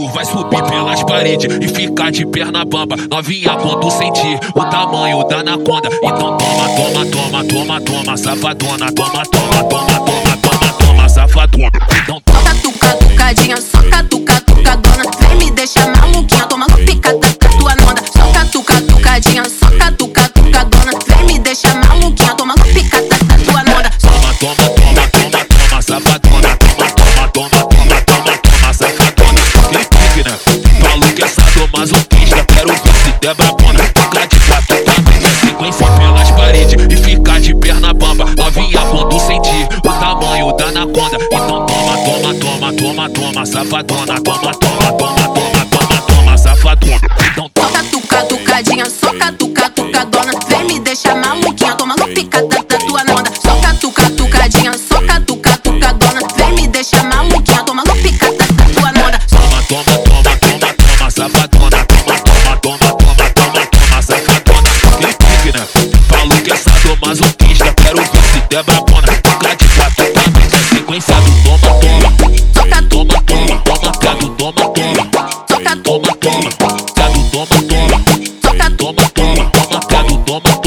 tu vai subir pelas paredes e ficar de perna bamba. Novinha, quando sentir o tamanho da anaconda, então toma, toma, toma, toma, toma, safadona. Toma, toma, toma, toma, toma, toma, safadona. Então toca, tuca, tucadinha, soca, tuca, tucadona. Vem me deixar maluquinha, tomando picada da tua nona. Soca, tuca, tucadinha, soca, tuca, tucadona. Vem me deixar maluquinha, tomando picada da tua nona. toma, toma, toma, toma, toma, safadona. Toma, toma, toma, toma, toma, toma, safadona. Clique, né? Falou que é sadomasoquista, quero ver se der brabona. Fica de quatro também, sequência pelas paredes e ficar de perna bamba. Novinha, quando sentir o tamanho da anaconda, então toma, toma, toma, toma, toma, safadona. Toma, toma, toma, toma, toma, toma, safadona. Então toca, tuca, tucadinha, soca, tuca, tucadona. Vem me deixar maluquinha, tomando picada da tua nona. Soca, tuca, tucadinha, soca, tuca, tucadona. Vem me deixar maluquinha, tomando picada da tua nona. toma, toma, toma, toma, toma, safadona. Toma, toma, toma, toma, toma, toma, safadona. Clique, né? Falou que é sadomasoquista, quero ver se der brabona. Fica de quatro também, sequência do toma, toma. Soca, Toma, toma, toma, quero toma, toma. soca, Toma, toma, quero toma, toma. soca, Toma, toma, toma, quero toma, toma.